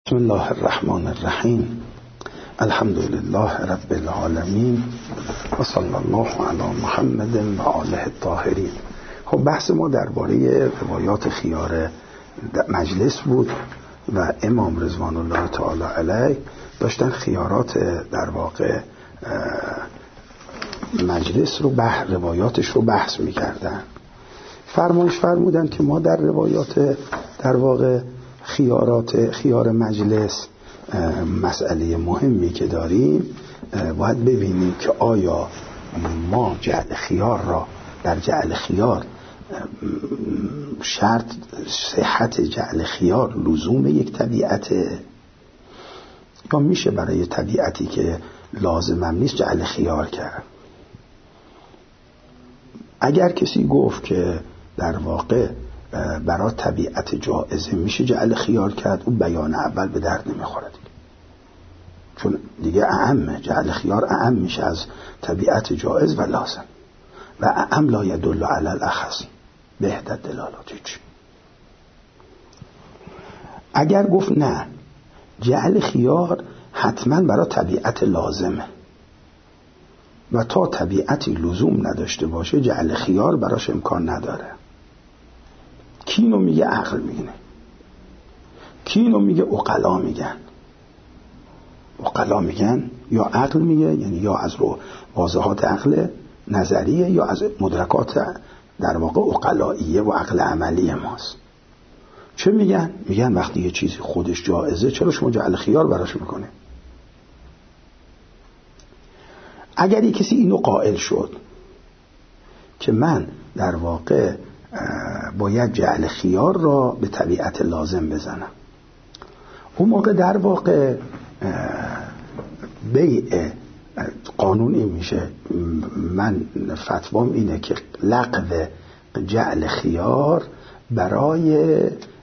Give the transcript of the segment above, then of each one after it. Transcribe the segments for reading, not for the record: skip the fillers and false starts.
بسم الله الرحمن الرحیم. الحمد لله رب العالمین و صلی الله علی محمد و آله الطاهرین. خب بحث ما درباره روایات خیار مجلس بود و امام رضوان الله تعالی علیه داشتن خیارات در واقع مجلس رو روایاتش رو بحث میکردن. فرمودن که ما در روایات در واقع خیار مجلس مسئله مهمی که داریم باید ببینیم که آیا ما جعل خیار را در جعل خیار شرط صحت جعل خیار لزوم یک طبیعته یا میشه برای طبیعتی که لازمم نیست جعل خیار کرد. اگر کسی گفت که در واقع برای طبیعت جائزه میشه جعل خیار کرد، اون بیان اول به درد نمیخوره دیگه، چون دیگه اعم جعل خیار اعم میشه از طبیعت جائز و لازم و اعم لا یدل علی الاخص بهتر دلالات هیچ. اگر گفت نه جعل خیار حتما برای طبیعت لازمه و تا طبیعتی لزوم نداشته باشه جعل خیار براش امکان نداره، کینو میگه عقل میگه، کینو میگه عقلا میگن. عقلا میگن یا عقل میگه، یعنی یا از واضحات عقل نظریه یا از مدرکات در واقع عقلاییه و عقل عملی ماست. چه میگن؟ میگن وقتی یه چیزی خودش جائزه چرا شما جعل خیار براش میکنه؟ اگر یک کسی اینو قائل شد که من در واقع باید جعل خیار را به طبیعت لازم بزنم، اون موقع در واقع بیع قانون این میشه، من فتوام اینه که لغو جعل خیار برای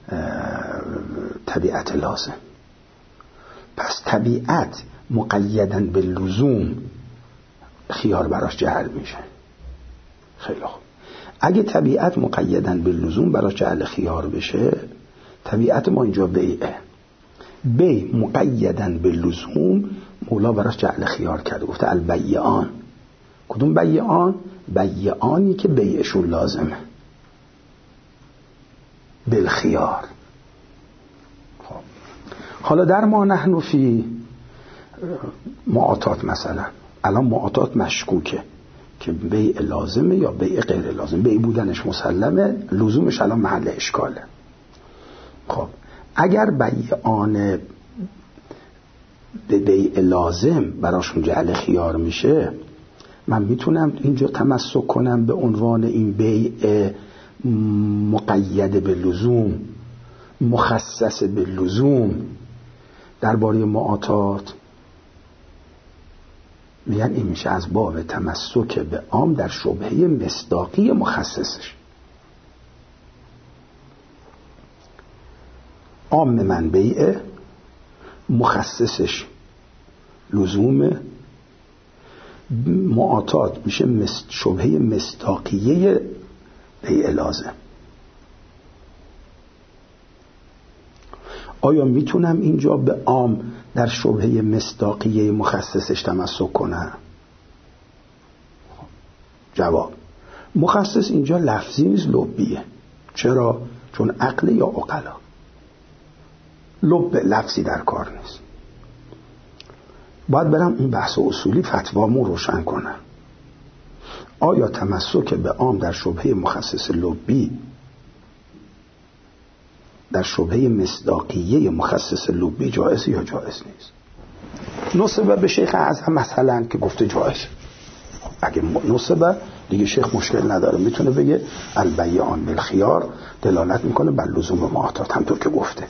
طبیعت لازم. پس طبیعت مقیداً به لزوم خیار براش جعل میشه. خیلی خوب، اگه طبیعت مقیداً به لزوم براش جعل خیار بشه، طبیعت ما اینجا بیعه، بیع مقیداً به لزوم مولا براش جعل خیار کرده، گفته البیعان. کدوم بیعان؟ بیعانی که بیعشون لازمه بالخیار. خب حالا در ما نحن فی معاطات، مثلا الان معاطات مشکوکه که بیع لازمه یا بیع غیر لازم. بیع بودنش مسلمه، لزومش الان محل اشکاله. خب اگر بیعان به بیع لازم براشون جعل خیار میشه، من میتونم اینجا تمسک کنم به عنوان این بیع مقید به لزوم، مخصص به لزوم درباره معاطات. میگن این میشه از باب تمسک به عام در شبهه مصداقی مخصصش. عام من بیعه، مخصصش لزومه، معاطات میشه شبهه مصداقیه بیع لازم. آیا میتونم اینجا به عام در شبهه مصداقیه مخصصش تمسک کنم؟ جواب: مخصص اینجا لفظی نیست، لبیه. چرا؟ چون عقل یا عقلا، لب لفظی در کار نیست. باید برم این بحث اصولی فتوامو روشن کنم. آیا تمسک به عام در شبهه مخصص لبی در شبهه مصداقیه مخصص لبی جائز یا جائز نیست؟ نسبه به شیخ اعظم مثلا که گفته جائز. اگه نسبه دیگه شیخ مشکل نداره، میتونه بگه البیعان بالخیار دلالت میکنه بر لزوم معاطات، همطور که گفته.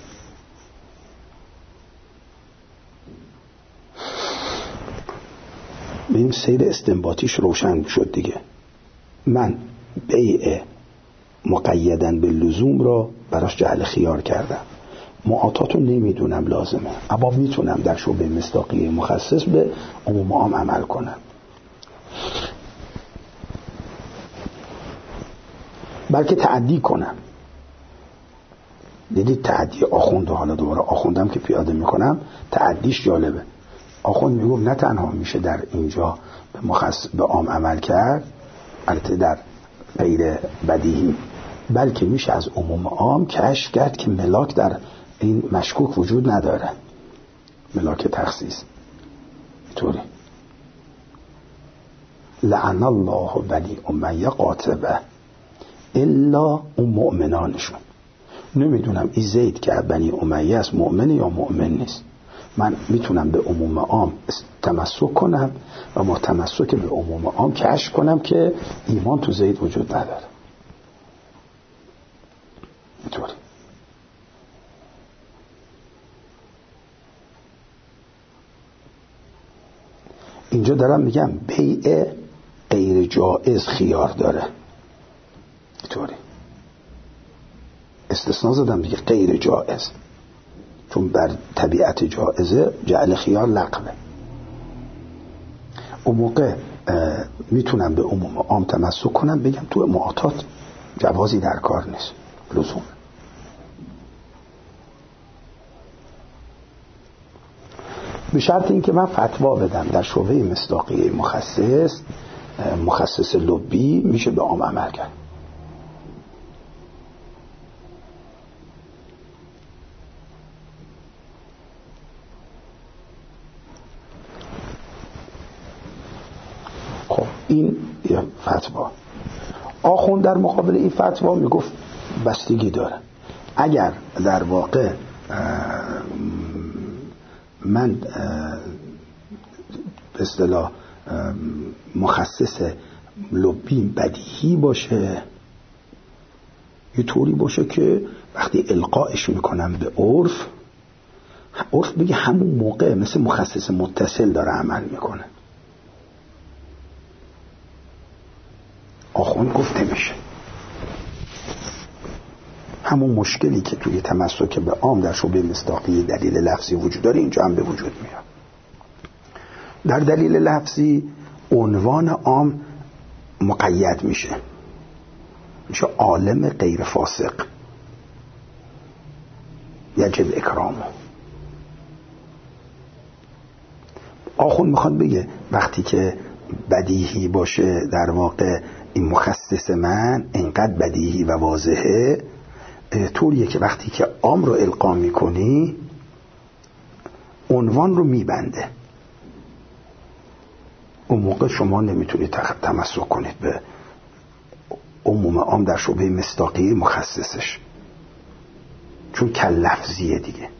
این سیر استنباطیش روشن شد دیگه. من بیع مقیداً به لزوم را براش جعل خیار کردم، معاطات رو نمیدونم لازمه، اما میتونم در شبه مصداقی مخصص به عموم عام عمل کنم. بلکه تعدی کنم. دیدید تعدی آخوند، حالا دوباره آخوندم که پیاده میکنم تعدیش جالبه. آخوند میگفت نه تنها میشه در اینجا به عام عمل کرد، البته در غیر بدیهی، بلکه میشه از عموم عام کشف کرد که ملاک در این مشکوک وجود نداره، ملاک تخصیص. اینطوری لعن الله بنی امیه قاطبه الا اون مؤمنانشون. نمیدونم این زید که بنی امیه است مؤمن یا مؤمن نیست. من میتونم به عموم عام تمسک کنم و با تمسک به عموم عام کشف کنم که ایمان تو زید وجود نداره. اینطوری. اینجا دارم میگم بیع غیر جائز خیار داره. اینطوری. استثناء زدم دیگه، غیر جائز، چون بر طبیعت جائزه جعل خیار لغوه. اون موقع میتونم به عموم عام تمسک کنم بگم تو معاطات جوازی در کار نیست لزوم. به شرط اینکه من فتوا بدم در شعبه مصداقیه مخصص لبی میشه به عام عمل کرد. خب این یه فتوا. آخوند در مقابل این فتوا میگفت بستگی داره. اگر در واقع من به اصطلاح مخصص لبی بدیهی باشه، یه طوری باشه که وقتی القاش میکنم به عرف بگه همون موقع مثل مخصص متصل داره عمل میکنه. آخوند گفته میشه همون مشکلی که توی تمسک به عام در شعبه مصداقی دلیل لفظی وجود داره اینجا هم به وجود میاد. در دلیل لفظی عنوان عام مقید میشه عالم غیر فاسق، یجب اکرامه. آخوند میخواد بگه وقتی که بدیهی باشه در واقع این مخصص من اینقدر بدیهی و واضحه، طوریه که وقتی که عام رو القا میکنی عنوان رو میبنده. اون موقع شما نمیتونید تمسک کنید به عموم عام در شعبه مصداقی مخصصش، چون کل لفظیه دیگه.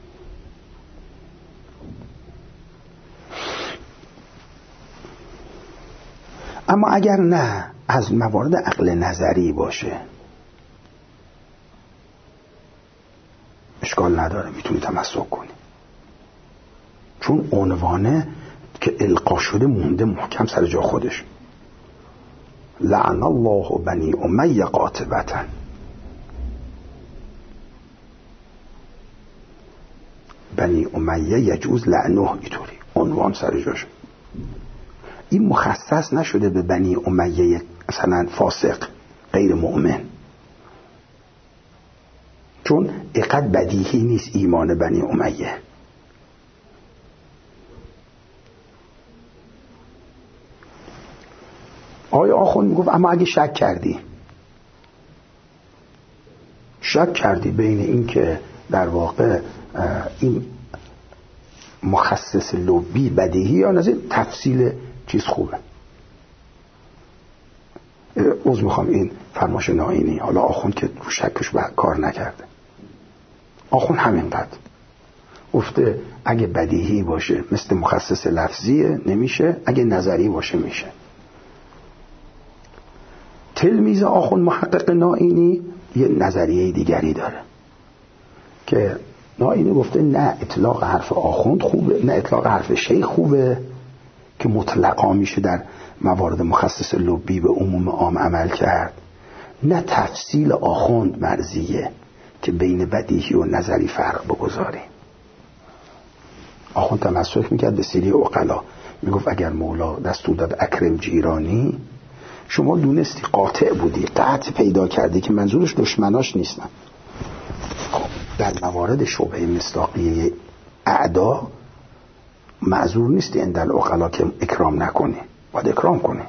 اما اگر نه از موارد عقل نظری باشه اشکال نداره، میتونی تمسک کنی، چون عنوانه که القا شده مونده محکم سر جا خودش. لعن الله بنی امیه قاطبة. بنی امیه یجوز لعنه، اینطوری عنوان سر جاش. این مخصص نشده به بنی امیه مثلا فاسق غیر مؤمن، چون اینقدر بدیهی نیست ایمان بنی امیه. آقای آخوند میگفت اما اگه شک کردی بین این که در واقع این مخصص لبی بدیهی یا نظر تفصیل چیز خوبه، عذر میخوام این فرماش نائینی، حالا آخوند که رو شکش کار نکرده، آخوند همینقدر گفته اگه بدیهی باشه مثل مخصص لفظیه نمیشه، اگه نظری باشه میشه. تلمیذ آخوند محقق نائینی یه نظریه دیگری داره که نائینی گفته نه اطلاق حرف آخوند خوبه، نه اطلاق حرف شیخ خوبه که مطلقا میشه در موارد مخصص لبی به عموم عام عمل کرد، نه تفصیل آخوند مرضیه که بین بدیهی و نظری فرق بگذاری. آخوند تمسک میکرد به سیری عقلا، میگفت اگر مولا دستور داد اکرم جیرانی، شما دونستی قاطع بودی، قطع پیدا کردی که منظورش دشمناش نیستن. در در موارد شبهه مصداقیه اعدا معذور نیستی عند العقلا که اکرام نکنی، باید اکرام کنی.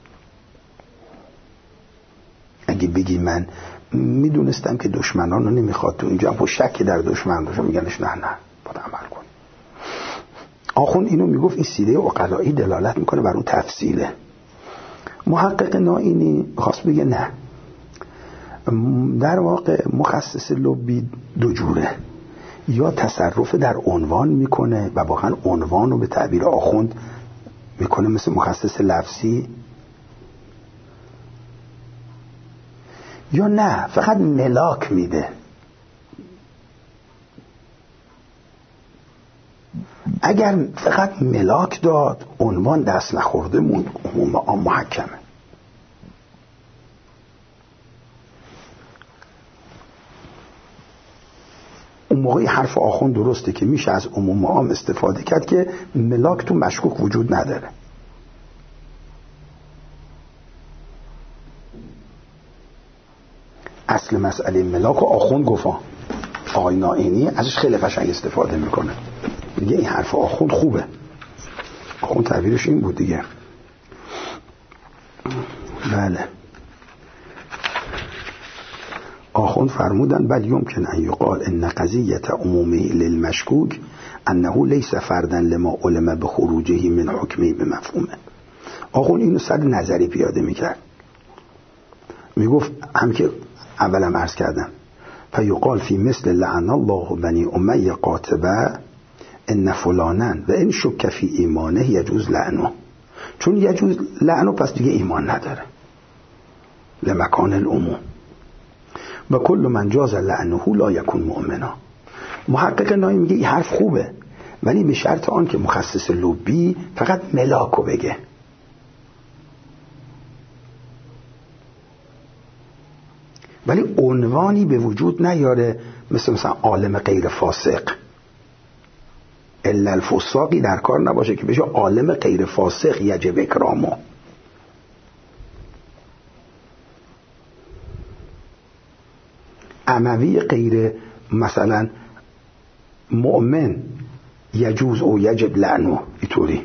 اگه بگی من میدونستم که دشمنان رو نمیخواد تو اینجا با شک در دشمن باشه، میگنش نه باید عمل کنی. آخوند اینو میگفت این سیره عقلایی دلالت میکنه بر اون تفصیله. محقق نائینی خواست بگه نه، در واقع مخصص لبی دو جوره، یا تصرف در عنوان میکنه و واقعا عنوان رو به تعبیر آخوند میکنه مثل مخصص لفظی، یا نه فقط ملاک میده. اگر فقط ملاک داد عنوان دست نخورده موند، عموم عام محکمه. اون موقعی حرف آخوند درسته که میشه از عموم عام استفاده کرد که ملاک تو مشکوک وجود نداره. اصل مسئله ملاک و آخوند گفت، آقای نائینی ازش خیلی قشنگ استفاده میکنه، دیگه این حرف آخوند خوبه. آخوند تعبیرش این بود دیگه. بله، آخوند فرمودن بل یمکن ان یقال ان قضیت عمومی للمشکوک انه لیس فردا لما علم بخروجه من حکمی بمفهومه. آخوند اینو سر نظری پیاده میکرد، میگفت هم که اولم عرض کردم فیقال فی مثل لعن الله بنی امیه قاطبه ان فلانن و ان شک فی ایمانه یجوز لعنه، چون یجوز لعنه پس دیگه ایمان نداره لمکان العموم و کل من جاز لعنه لا یکون مؤمنا. محقق نایی میگه این حرف خوبه ولی به شرط آن که مخصص لبی فقط ملاکو بگه. ولی عنوانی به وجود نیاره مثلا عالم غیر فاسق، الا الفساقی در کار نباشه که بشه عالم غیر فاسق یجب اکرامو. اموی غیر مثلا مؤمن یجوز او یجب لعنو، اینطوری.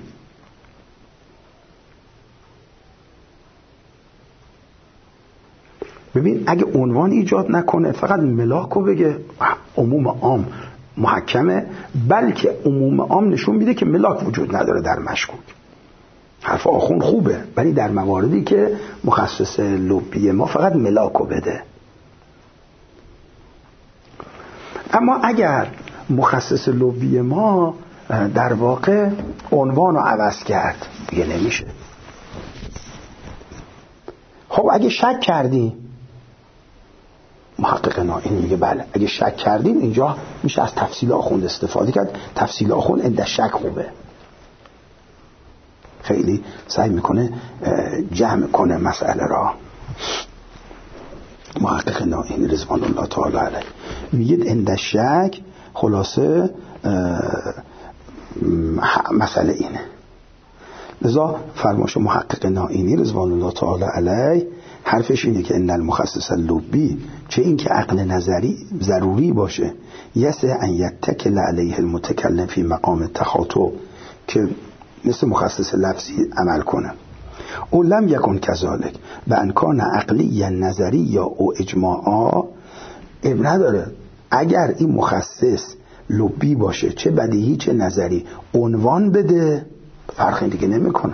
ببین اگه عنوان ایجاد نکنه فقط ملاکو بگه عموم عام محکمه، بلکه عموم عام نشون میده که ملاک وجود نداره در مشکوک. حرف آخوند خوبه ولی در مواردی که مخصص لبی ما فقط ملاکو بده. اما اگر مخصص لبی ما در واقع عنوان رو عوض کرد دیگه نمیشه. خب اگه شک کردیم، محقق نائین میگه بله اگه شک کردیم اینجا میشه از تفصیل آخوند استفاده کرد. تفصیل آخوند عند شک خوبه، خیلی سعی میکنه جمع کنه مسئله را. محقق نائین رضوان الله تعالی علیه میگه عند شک خلاصه مسئله اینه. لذا فرمایش محقق نائینی رضوان الله تعالی علیه حرفش اینه که ان المخصص اللبی، چه این که عقل نظری ضروری باشه، یسع ان یتکل علیه المتکلم فی مقام التخاطب، که مثل مخصص لفظی عمل کنه. او لم یکن کذالک و ان کان عقلی نظری یا او اجماعا، اب نداره اگر این مخصص لبی باشه چه بدیهی چه نظری عنوان بده فرقی دیگه نمیکنه.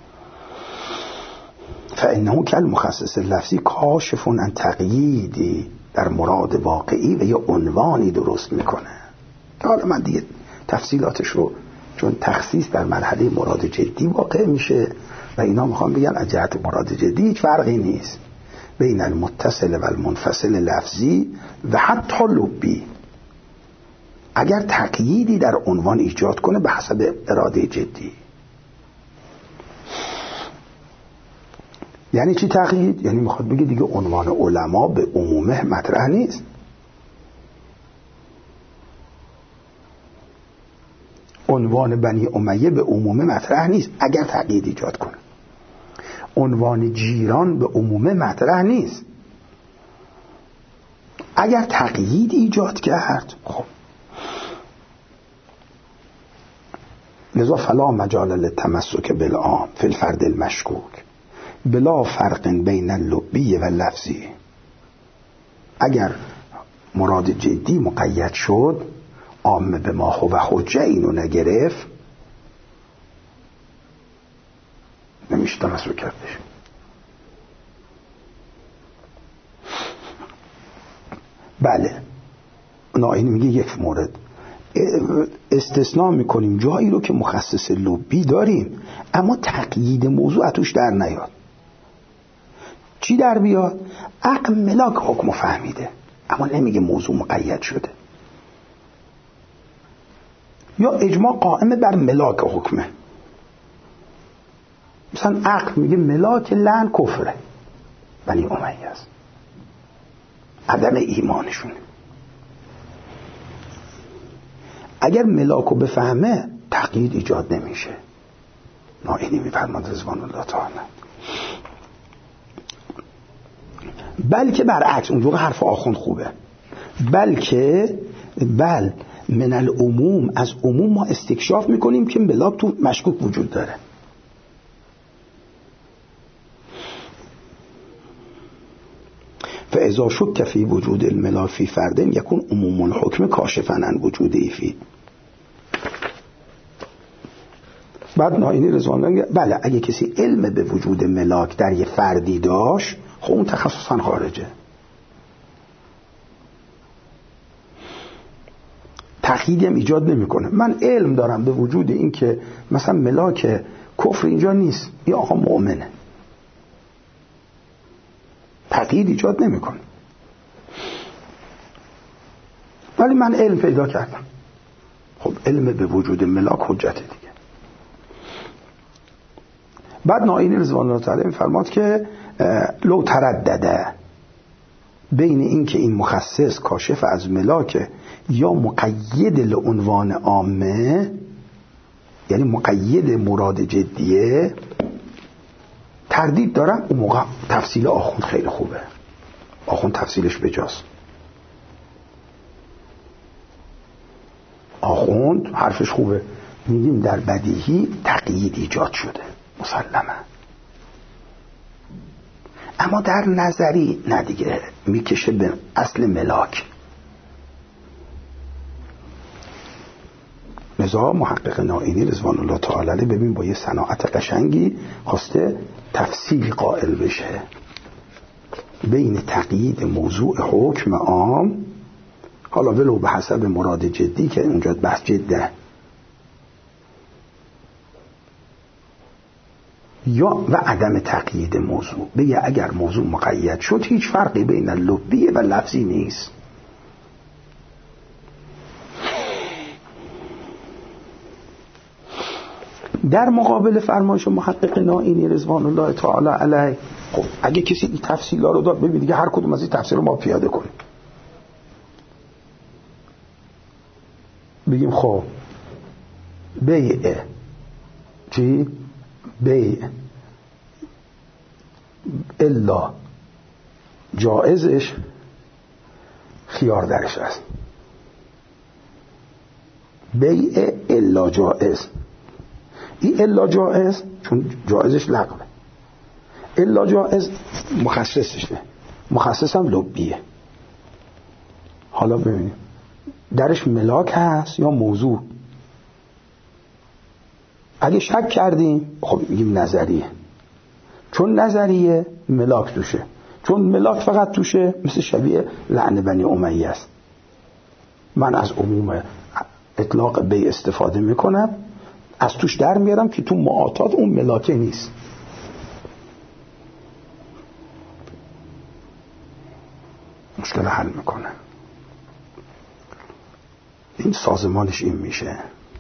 فانه کل مخصص لفظی کاشف عن تقییدی در مراد واقعی و یا عنوانی درست میکنه. حالا من دیگه تفصیلاتش رو، چون تخصیص در مرحله مراد جدی واقع میشه و اینا میخوام بگن از جهت مراد جدی هیچ فرقی نیست بین المتصل و المنفصل لفظی و حتی لبی. اگر تقییدی در عنوان ایجاد کنه به حسب اراده جدی. یعنی چی تقیید؟ یعنی میخواد بگه دیگه عنوان علما به عمومه مطرح نیست. عنوان بنی امیه به عمومه مطرح نیست اگر تقیید ایجاد کنه. عنوان جیران به عمومه مطرح نیست اگر تقیید ایجاد کرد، خب لذا فلا مجال للتمسک بالعام فی الفرد المشکوک بلا فرق بین اللبی و لفظی. اگر مراد جدی مقید شد، عام به ما هو حجه اینو نگرفت، نمیشه تمسک کردش. بله، نائینی میگه یک مورد استثناء میکنیم، جایی رو که مخصص لبی داریم اما تقیید موضوع توش در نیاد. چی در بیاد؟ عقل ملاک حکم فهمیده اما نمیگه موضوع مقید شده، یا اجماع قائم بر ملاک حکمه. مثلا عقل میگه ملاک لعن کفره، بنی امیه است، عدم ایمانشونه. اگر ملاکو بفهمه تقیید ایجاد نمیشه. نائینی میفرماد رضوان الله تعالی. بلکه برعکس، اونجور حرف آخوند خوبه، بلکه من العموم، از عموم ما استکشاف میکنیم که ملاک تو مشکوک وجود داره. فاذا شک فی وجود الملاک فی فرد یکون عموم الحکم کاشفا عن وجوده فی. بعد نائینی رضوان الله بله، اگه کسی علم به وجود ملاک در یه فردی داشت، خب اون تخصصا خارجه، تقییدی هم ایجاد نمیکنه. من علم دارم به وجود این که مثلا ملاک کفر اینجا نیست، این آقا مؤمنه، تقیید ایجاد نمیکنه. ولی من علم پیدا کردم، خب علم به وجود ملاک حجت دیگه. بعد نائینی رضوان الله تعالی میفرماد که لو تردده بین این که این مخصص کاشف از ملاک یا مقید لعنوان عامه، یعنی مقید مراد جدیه، تردید دارم، اون موقع تفصیل آخوند خیلی خوبه، آخوند تفصیلش بجاست. آخوند حرفش خوبه، میگیم در بدیهی تقیید ایجاد شده مسلمه، اما در نظری نه دیگه، میکشه به اصل ملاک. لذا محقق نائینی رضوان الله تعالی ببین با یه صناعت قشنگی خواسته تفصیل قائل بشه بین تقیید موضوع حکم عام، حالا ولو به حسب مراد جدی که اونجا بحث جده، یا و عدم تقیید موضوع. بگه اگر موضوع مقید شد هیچ فرقی بین لبی و لفظی نیست. در مقابل فرمایش محقق نائینی رضوان الله تعالی علیه، خب اگه کسی این تفصیلا رو داد، ببین دیگه هر کدوم از این تفصیل رو ما پیاده کنیم، بگیم خب بیع چی؟ بیع الا جائزش خیار درش است، بیع الا جائز، این الا جائز چون جائزش لغوه، الا جائز مخصصش نه، مخصص هم لبیه. حالا ببینیم درش ملاک هست یا موضوع. اگه شک کردیم خب میگیم نظریه، چون نظریه ملاک توشه، چون ملاک فقط توشه مثل شبیه لعن بنی امیه است. من از عموم اطلاق بی استفاده میکنم، از توش در میارم که تو معاطات اون ملاکه نیست. مشکل حل میکنه. این سازمانش این میشه.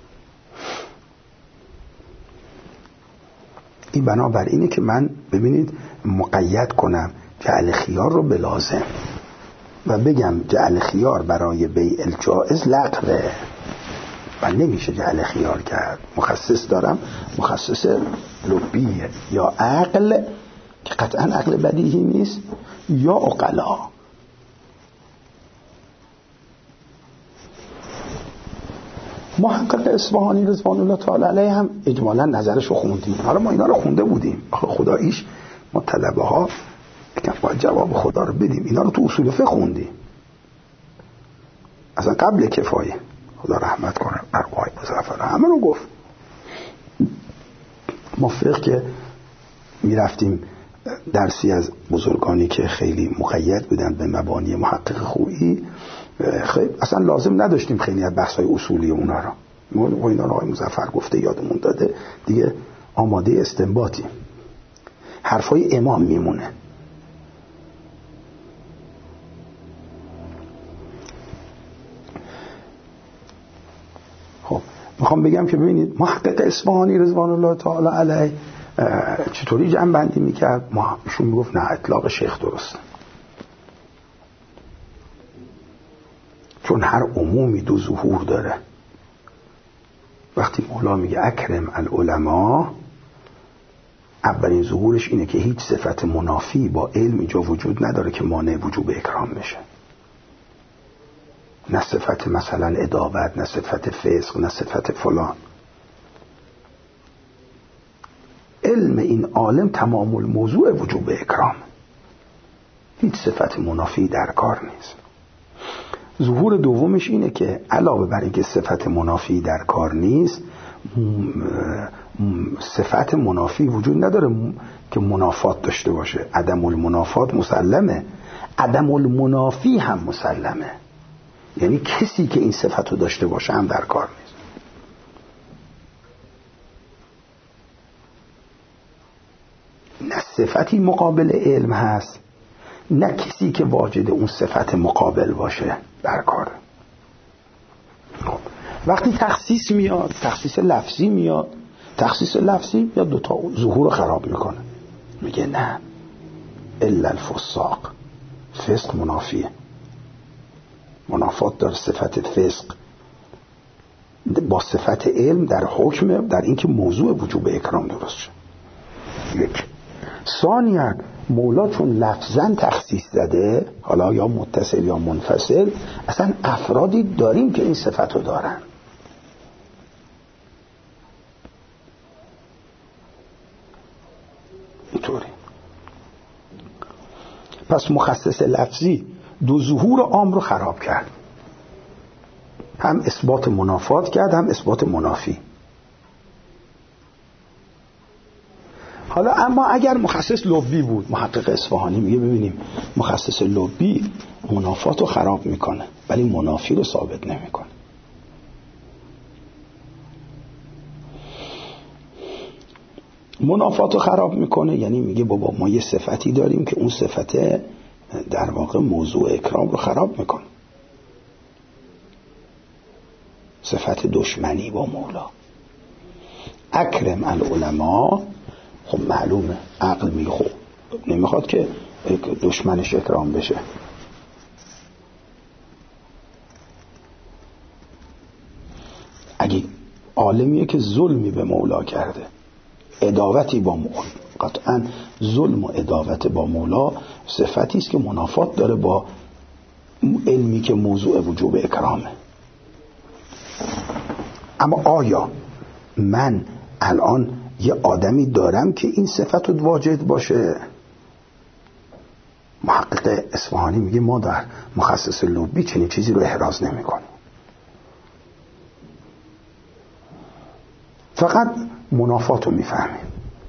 این بنابر اینه که من ببینید مقید کنم جعل خیار رو به لازم و بگم جعل خیار برای بیع الجائز لغوه و نمیشه جعل خیار کرد. مخصص دارم، مخصص لبیه یا عقل که قطعا عقل بدیهی نیست یا عقلا. محقق اصفهانی رضوان الله تعالی علیه هم اجمالا نظرش رو خوندیم. حالا ما اینا رو خونده بودیم، آخه خداییش ما طلبه ها باید جواب خدا رو بدیم. اینا رو تو اصول فقه خوندیم اصلا قبل کفایه، خدا رحمت کنه بر آقای مظفر، همه رو گفت. ما فقه که میرفتیم درسی از بزرگانی که خیلی مقید بودن به مبانی محقق خویی، اصلا لازم نداشتیم خیلی از بحث‌های اصولی اونا رو. ما اینا رو آقای مظفر گفته یادمون داده دیگه، آماده استنباطی. حرفای امام میمونه. خب میخوام بگم که ببینید محقق اصفهانی رضوان الله تعالی علیه چطوری جمع بندی میکرد. ما ایشون میگفت نه، اطلاق شیخ درست، چون هر عمومی دو ظهور داره. وقتی مولا میگه اکرم العلماء، اولین ظهورش اینه که هیچ صفت منافی با علم اینجا وجود نداره که مانع وجوب اکرام بشه. نه صفت مثلا ادابت، نه صفت فسق، نه صفت فلان. علم این عالم تمام الموضوع وجوب اکرام، هیچ صفت منافی در کار نیست. ظهور دومش اینه که علاوه بر اینکه صفت منافی در کار نیست، صفت منافی وجود نداره که منافات داشته باشه. عدم المنافات مسلمه، عدم المنافی هم مسلمه. یعنی کسی که این صفت رو داشته باشه هم در کار نیست. نه صفتی مقابل علم هست، نه کسی که واجد اون صفت مقابل باشه در کار. وقتی تخصیص میاد، تخصیص لفظی میاد، تخصیص لفظی یا دوتا ظهور رو خراب میکنه. میگه نه، الا الفساق، فسق منافیه، منافات داره صفت فسق با صفت علم در حکم در اینکه موضوع وجوب اکرام درست شد. یک. ثانیاً مولا چون لفظاً تخصیص زده، حالا یا متصل یا منفصل، اصلا افرادی داریم که این صفت رو دارن. اینطوری. پس مخصص لفظی دو ظهور عام رو خراب کرد، هم اثبات منافات کرد هم اثبات منافی. حالا اما اگر مخصص لبی بود، محقق اصفهانی میگه ببینیم مخصص لبی منافات رو خراب میکنه ولی منافی رو ثابت نمیکنه. منافات رو خراب میکنه یعنی میگه بابا ما یه صفتی داریم که اون صفت در واقع موضوع اکرام رو خراب میکنه. صفت دشمنی با مولا. اکرم العلماء، خب معلومه عقل میگه خب نمیخواد که دشمنش اکرام بشه. اگه عالمیه که ظلمی به مولا کرده، عداوتی با مولا، قطعا ظلم و عداوت با مولا صفتی است که منافات داره با علمی که موضوع وجوب اکرامه. اما آیا من الان یه آدمی دارم که این صفت رو واجد باشه؟ محقق اصفهانی میگه ما در مخصص لبی چنین چیزی رو احراز نمی کنیم، فقط منافات رو میفهمیم.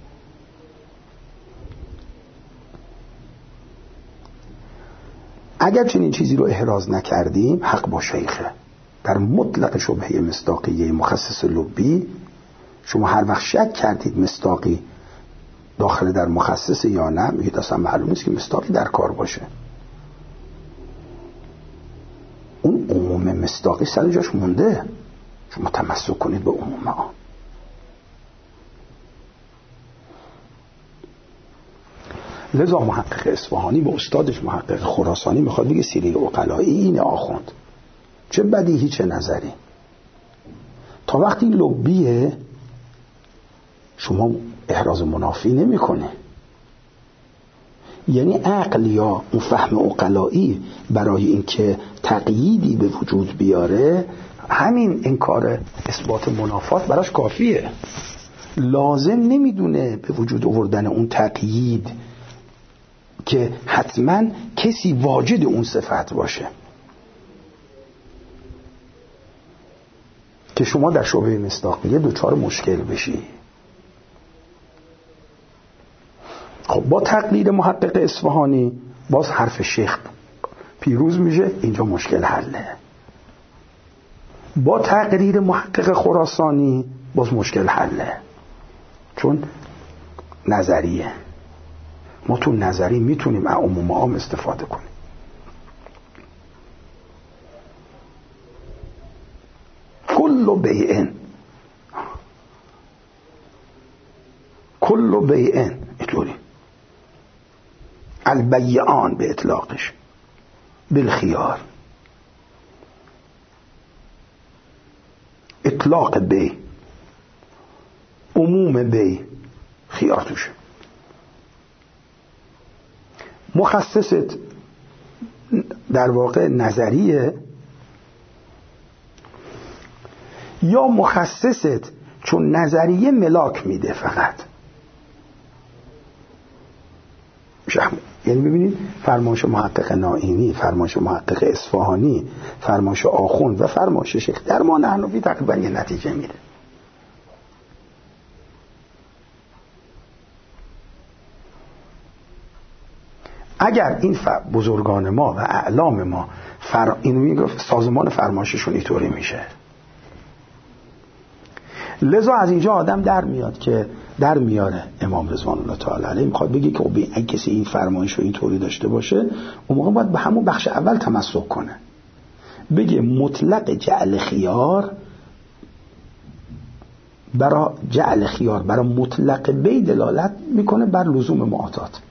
اگر چنین چیزی رو احراز نکردیم حق با شیخه. در مطلق شبهه مصداقیه مخصص لبی شما هر وقت شک کردید مصداقی داخل در مخصص یا نه، میگید اصلا معلوم نیست که مصداقی در کار باشه. اون عموم مصداقی سر جاش مونده، شما تمسک کنید به عموم آن. لذا محقق اصفهانی به استادش محقق خراسانی میخواد بگه سیره عقلایی اینه آخوند، چه بدیهی چه نظری. تا وقتی لبیه شما احراز منافی نمی کنه. یعنی عقل یا اون فهم عقلایی برای اینکه تقییدی به وجود بیاره همین انکار اثبات منافات براش کافیه. لازم نمیدونه به وجود آوردن اون تقیید که حتما کسی واجد اون صفت باشه که شما در شبهه مصداقیه دوچار مشکل بشی. خب با تقلید محقق اصفهانی باز حرف شیخ پیروز میشه، اینجا مشکل حله. با تقریر محقق خراسانی باز مشکل حله، چون نظریه. ما تو نظری میتونیم از عموم عام استفاده کنیم. کل بیعن اینطوری البیعان به اطلاقش بالخیار، اطلاق بی، عموم بی، خیار توشه. مخصصت در واقع نظریه یا مخصصت چون نظریه ملاک میده فقط. یعنی ببینید فرمایش محقق نائینی، فرمایش محقق اصفهانی، فرمایش آخوند و فرمایش شیخ در ما نحنفی تقریبا یه نتیجه میده. اگر این بزرگان ما و اعلام ما اینو میگه سازمان فرمایششون اینطوری میشه، لذا از اینجا آدم در میاره امام رضوان الله تعالی علیه میخواد بگه که اگه کسی این فرمایش رو اینطوری داشته باشه اون موقع باید به همون بخش اول تمسک کنه، بگه مطلق جعل خیار برای مطلق بی دلالت میکنه بر لزوم معاطات.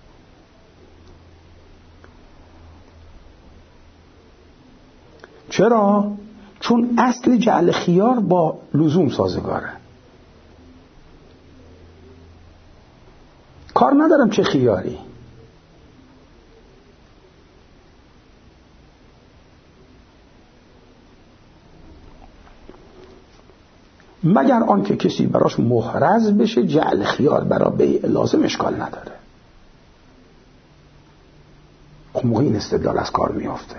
چرا؟ چون اصل جعل خیار با لزوم سازگاره. کار ندارم چه خیاری، مگر آن که کسی براش محرز بشه جعل خیار برای بیع لازم اشکال نداره. خب موقع این استدلال از کار میافته.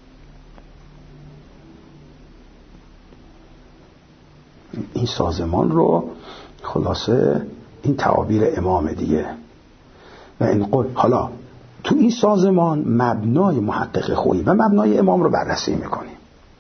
این سازمان رو خلاصه این تعابیر امام دیگه و این قول. حالا تو این سازمان مبنای محقق خویی و مبنای امام رو بررسی میکنیم.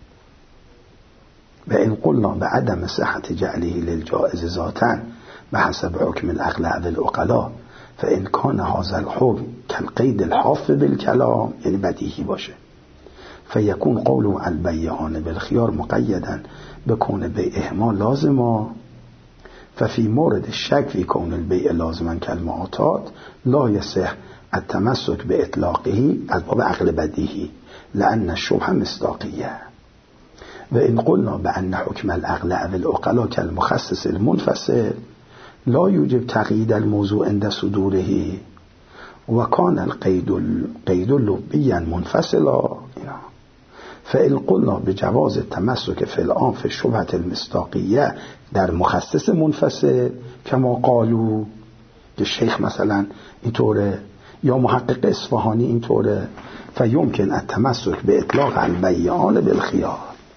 و این قلنا به عدم صحت جعله للجائز ذاتاً به حسب حکم الاغلع والعقلاء فان کان هذا الحکم کالقید الحاف بالکلام، یعنی بدیهی باشه، فیکون قول البیعان بالخیار مقیدا بکون بیعهما لازما ففي مورد الشك في كون البيع لازما كالمعاطات لا يصح التمسك بإطلاقه از باب عقل بدیهی لأن الشبهة مصداقية. وإن قلنا بأن حكم الأغلع والعقلاء كالمخصص المنفصل لا يوجب تقييد الموضوع عند صدوره وكان القيد لبيا منفصلا. فإن قلنا بجواز التمسك في العام في الشبهة المصداقية در مخصص منفصل کما قالو که شیخ مثلا اینطوره یا محقق اصفهانی اینطوره فیمکن التمسك به اطلاق البیعان بالخیار،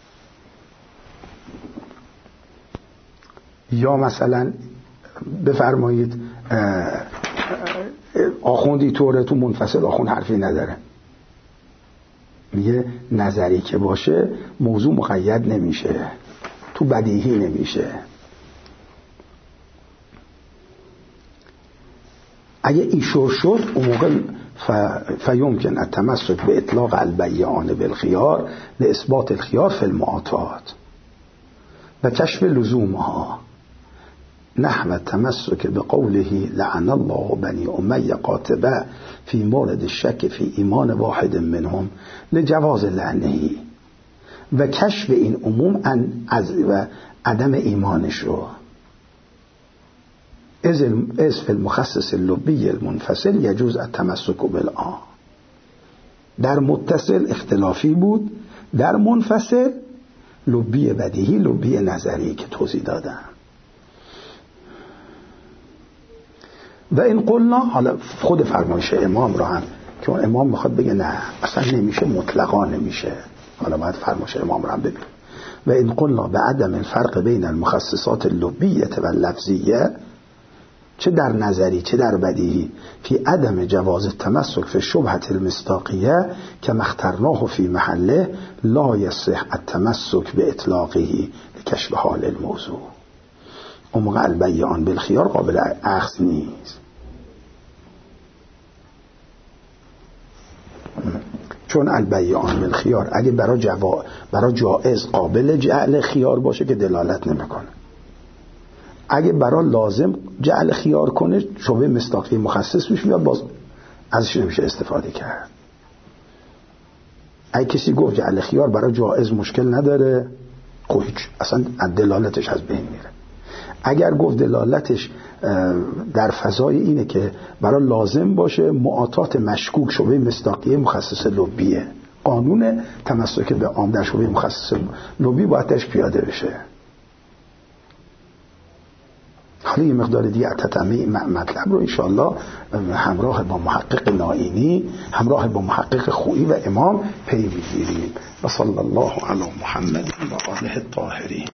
یا مثلا بفرمایید آخوند اینطوره تو منفصل آخوند حرفی نداره، میگه نظری که باشه موضوع مقید نمیشه، تو بدیهی نمیشه. اگه ایشور شد اون موقع فیمکن التمسک به اطلاق البیعان بالخیار لاثبات الخیار فی المعاطات و کشف لزومها نحو التمسک بقوله لعن الله بني امیه قاطبه فی مورد الشک فی ایمان واحد منهم لجواز لعنه و کشف این عموم از و عدم ایمانش رو از فی المخصص اللبی المنفصل یجوز التمسک بالعام. در متصل اختلافی بود، در منفصل لبی بدیهی، لبی نظری که توضیح دادم. و این قلنا، حالا خود فرمایش امام رو هم که اون امام میخواد بگه نه اصلا نمیشه، مطلقا نمیشه، حالا باید فرمایش امام رو هم ببین. و این قلنا به عدم الفرق بین المخصصات اللبیه و لفظیه، چه در نظری چه در بدیهی، فی عدم جواز التمسک فی شبهة المصداقیه که اخترناه فی محله لا یصح التمسک به اطلاقه لکشف حال الموضوع. اون موقع البیان بالخیار قابل اخذ نیست، چون البیان بالخیار اگه برای جائز قابل جعل خیار باشه که دلالت نمیکنه، اگه برای لازم جعل خیار کنه شبه مصداقی مخصص پیش میاد، باز ازش نمیشه استفاده کرد. اگه کسی گفت جعل خیار برای جائز مشکل نداره، خب اصلا دلالتش از بین میره. اگر گفت دلالتش در فضای اینه که برای لازم باشه، معاطات مشکوک شبه مصداقی مخصص لبیه، قانون تمسک به عام در شبه مخصص لبی باید درش پیاده بشه. حالا یه مقدار دیگه تتمه مطلب رو انشاءالله همراه با محقق نائینی، همراه با محقق خویی و امام پی میگیریم. و صلی الله علی محمد و آله الطاهرین.